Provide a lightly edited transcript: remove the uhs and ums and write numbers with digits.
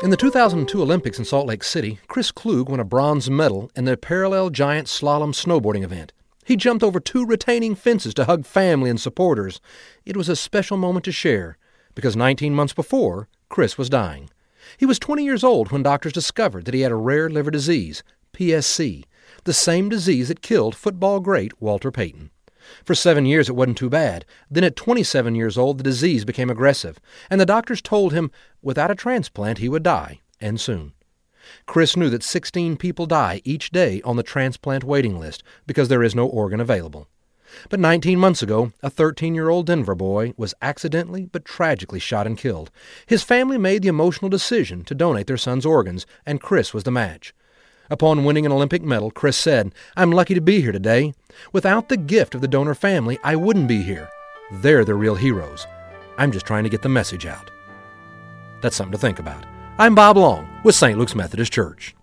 In the 2002 Olympics in Salt Lake City, Chris Klug won a bronze medal in the parallel giant slalom snowboarding event. He jumped over 2 retaining fences to hug family and supporters. It was a special moment to share, because 19 months before, Chris was dying. He was 20 years old when doctors discovered that he had a rare liver disease, PSC, the same disease that killed football great Walter Payton. For 7 years it wasn't too bad. Then at 27 years old the disease became aggressive, and the doctors told him without a transplant he would die, and soon. Chris knew that 16 people die each day on the transplant waiting list because there is no organ available. But 19 months ago, a 13-year-old Denver boy was accidentally but tragically shot and killed. His family made the emotional decision to donate their son's organs, and Chris was the match. Upon winning an Olympic medal, Chris said, "I'm lucky to be here today. Without the gift of the donor family, I wouldn't be here. They're the real heroes. I'm just trying to get the message out." That's something to think about. I'm Bob Long with St. Luke's Methodist Church.